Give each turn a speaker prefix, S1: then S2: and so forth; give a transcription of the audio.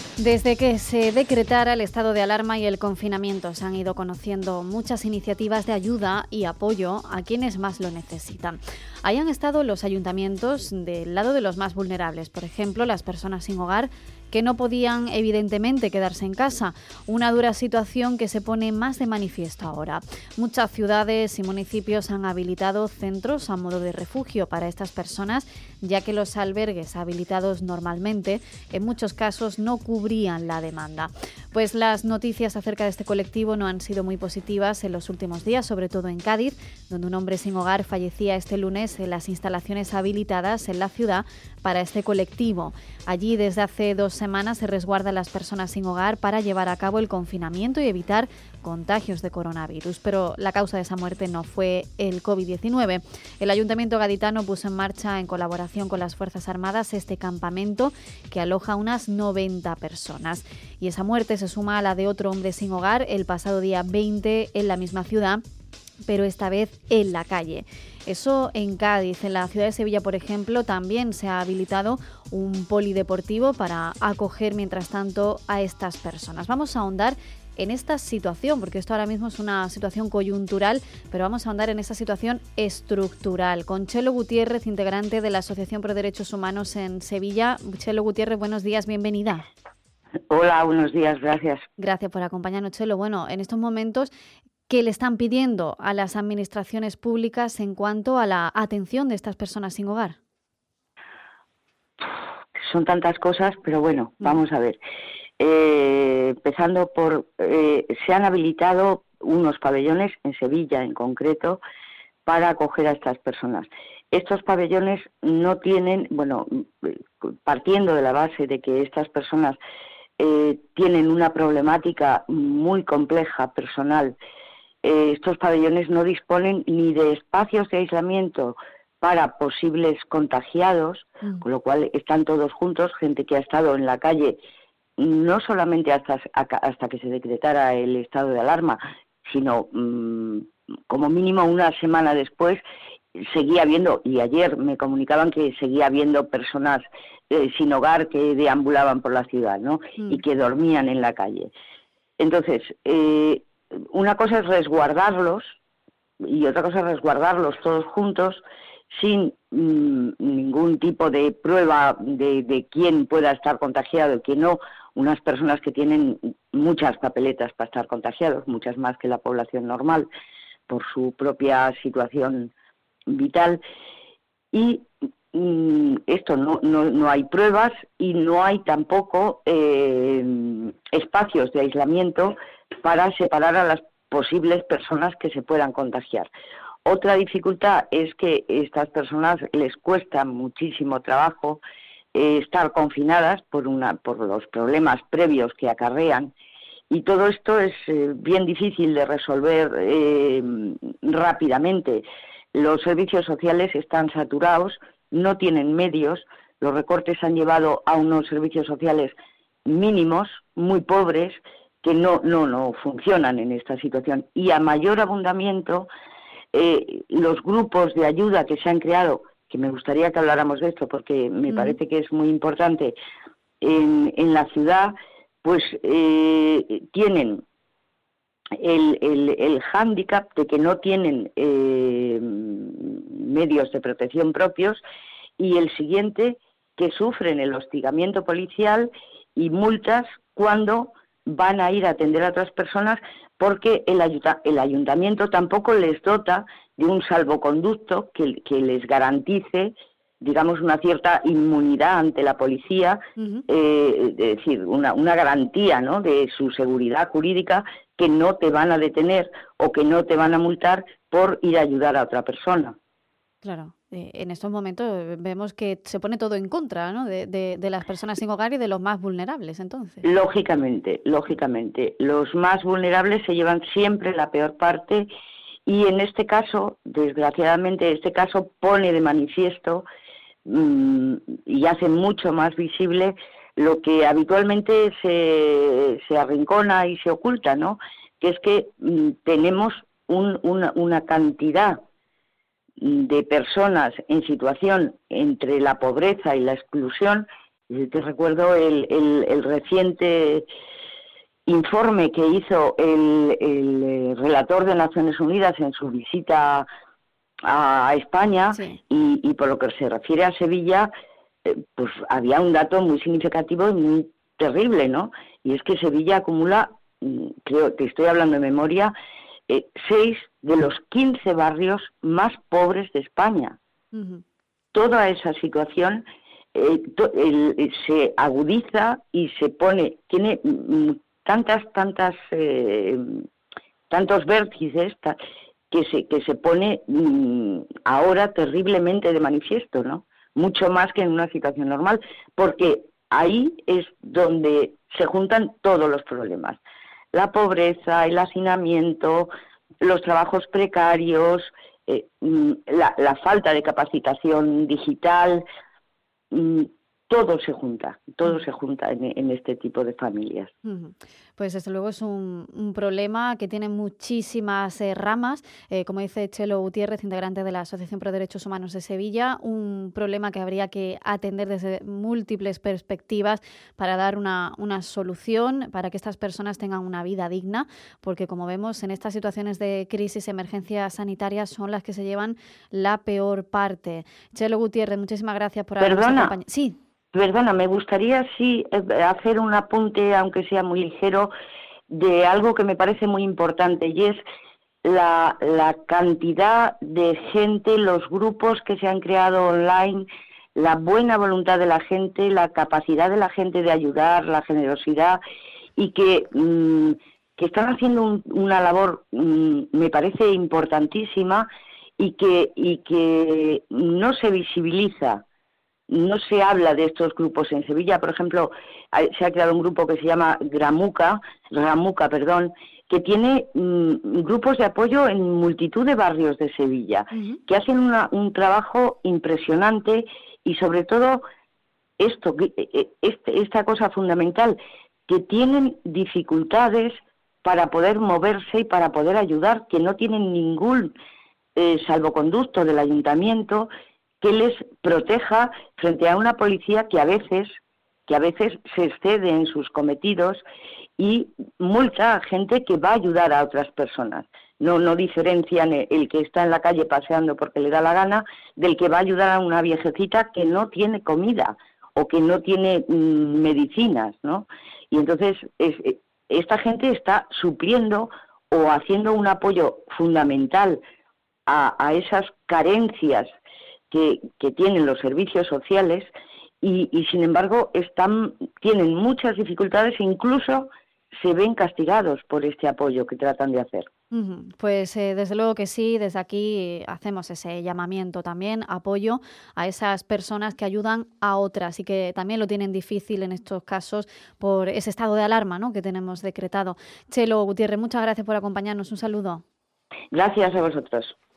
S1: Desde que se decretara el estado de alarma y el confinamiento, se han ido conociendo muchas iniciativas de ayuda y apoyo a quienes más lo necesitan. Ahí han estado los ayuntamientos del lado de los más vulnerables, por ejemplo, las personas sin hogar que no podían evidentemente quedarse en casa, una dura situación que se pone más de manifiesto ahora. Muchas ciudades y municipios han habilitado centros a modo de refugio para estas personas, ya que los albergues habilitados normalmente en muchos casos no cubrían la demanda. Pues las noticias acerca de este colectivo no han sido muy positivas en los últimos días, sobre todo en Cádiz, donde un hombre sin hogar fallecía este lunes en las instalaciones habilitadas en la ciudad para este colectivo. Allí desde hace 2 semanas se resguardan las personas sin hogar para llevar a cabo el confinamiento y evitar contagios de coronavirus, pero la causa de esa muerte no fue el COVID-19. El Ayuntamiento gaditano puso en marcha, en colaboración con las Fuerzas Armadas, este campamento que aloja unas 90 personas. Y esa muerte se suma a la de otro hombre sin hogar el pasado día 20 en la misma ciudad, pero esta vez en la calle. Eso en Cádiz. En la ciudad de Sevilla, por ejemplo, también se ha habilitado un polideportivo para acoger, mientras tanto, a estas personas. Vamos a ahondar en esta situación, porque esto ahora mismo es una situación coyuntural, pero vamos a ahondar en esta situación estructural. Con Chelo Gutiérrez, integrante de la Asociación Pro Derechos Humanos en Sevilla. Chelo Gutiérrez, buenos días, bienvenida.
S2: Hola, buenos días, gracias.
S1: Gracias por acompañarnos, Chelo. Bueno, en estos momentos, ¿qué le están pidiendo a las administraciones públicas en cuanto a la atención de estas personas sin hogar?
S2: Son tantas cosas, pero bueno, vamos a ver. Empezando por, se han habilitado unos pabellones en Sevilla en concreto para acoger a estas personas. Estos pabellones no tienen, bueno, partiendo de la base de que estas personas tienen una problemática muy compleja personal, estos pabellones no disponen ni de espacios de aislamiento para posibles contagiados, con lo cual están todos juntos, gente que ha estado en la calle no solamente hasta que se decretara el estado de alarma, sino como mínimo una semana después seguía habiendo, y ayer me comunicaban que seguía habiendo personas sin hogar que deambulaban por la ciudad, ¿no? Y que dormían en la calle. Entonces, una cosa es resguardarlos y otra cosa es resguardarlos todos juntos sin ningún tipo de prueba de quién pueda estar contagiado y quién no. Unas personas que tienen muchas papeletas para estar contagiados, muchas más que la población normal, por su propia situación vital. Y esto no hay pruebas y no hay tampoco espacios de aislamiento para separar a las posibles personas que se puedan contagiar. Otra dificultad es que a estas personas les cuesta muchísimo trabajo estar confinadas por los problemas previos que acarrean, y todo esto es bien difícil de resolver rápidamente. Los servicios sociales están saturados, no tienen medios, los recortes han llevado a unos servicios sociales mínimos, muy pobres, que no funcionan en esta situación. Y a mayor abundamiento, los grupos de ayuda que se han creado, que me gustaría que habláramos de esto porque me parece que es muy importante, en la ciudad, pues tienen el hándicap de que no tienen medios de protección propios, y el siguiente, que sufren el hostigamiento policial y multas cuando van a ir a atender a otras personas, porque el ayuntamiento tampoco les dota de un salvoconducto que les garantice, digamos, una cierta inmunidad ante la policía, es decir, una garantía, ¿no?, de su seguridad jurídica, que no te van a detener o que no te van a multar por ir a ayudar a otra persona.
S1: Claro, en estos momentos vemos que se pone todo en contra, ¿no?, de las personas sin hogar y de los más vulnerables, entonces.
S2: Lógicamente, los más vulnerables se llevan siempre la peor parte, y en este caso, desgraciadamente, este caso pone de manifiesto y hace mucho más visible lo que habitualmente se arrincona y se oculta, ¿no?, que es que tenemos una cantidad de personas en situación entre la pobreza y la exclusión Te recuerdo el reciente informe que hizo el relator de Naciones Unidas en su visita a España,
S1: Sí.
S2: y por lo que se refiere a Sevilla, pues había un dato muy significativo y muy terrible, ¿no? Y es que Sevilla acumula, creo que estoy hablando de memoria, 6 de los 15 barrios más pobres de España.
S1: Ujú.
S2: Toda esa situación se agudiza y se pone, tiene tantos vértices que se pone ahora terriblemente de manifiesto, ¿no? Mucho más que en una situación normal, porque ahí es donde se juntan todos los problemas. La pobreza, el hacinamiento, los trabajos precarios, la falta de capacitación digital, mm, todo se junta en este tipo de familias.
S1: Ujú. Pues desde luego es un problema que tiene muchísimas ramas, como dice Chelo Gutiérrez, integrante de la Asociación Pro Derechos Humanos de Sevilla, un problema que habría que atender desde múltiples perspectivas para dar una solución, para que estas personas tengan una vida digna, porque como vemos en estas situaciones de crisis, emergencias sanitarias son las que se llevan la peor parte. Chelo Gutiérrez, muchísimas gracias por habernos acompañado. Sí.
S2: Perdona, me gustaría hacer un apunte, aunque sea muy ligero, de algo que me parece muy importante, y es la cantidad de gente, los grupos que se han creado online, la buena voluntad de la gente, la capacidad de la gente de ayudar, la generosidad, y que están haciendo una labor, me parece importantísima, y que no se visibiliza. No se habla de estos grupos en Sevilla. Por ejemplo, se ha creado un grupo que se llama Ramuca, que tiene grupos de apoyo en multitud de barrios de Sevilla,
S1: Uh-huh.
S2: que hacen un trabajo impresionante, y sobre todo esta cosa fundamental, que tienen dificultades para poder moverse y para poder ayudar, que no tienen ningún salvoconducto del ayuntamiento que les proteja frente a una policía que a veces se excede en sus cometidos y multa a gente que va a ayudar a otras personas. No diferencian el que está en la calle paseando porque le da la gana del que va a ayudar a una viejecita que no tiene comida o que no tiene medicinas, ¿no? Y entonces esta gente está supliendo o haciendo un apoyo fundamental a esas carencias que tienen los servicios sociales, y sin embargo tienen muchas dificultades e incluso se ven castigados por este apoyo que tratan de hacer.
S1: Uh-huh. Pues desde luego que sí, desde aquí hacemos ese llamamiento también, apoyo a esas personas que ayudan a otras y que también lo tienen difícil en estos casos por ese estado de alarma, ¿no?, que tenemos decretado. Chelo Gutiérrez, muchas gracias por acompañarnos. Un saludo.
S2: Gracias a vosotros.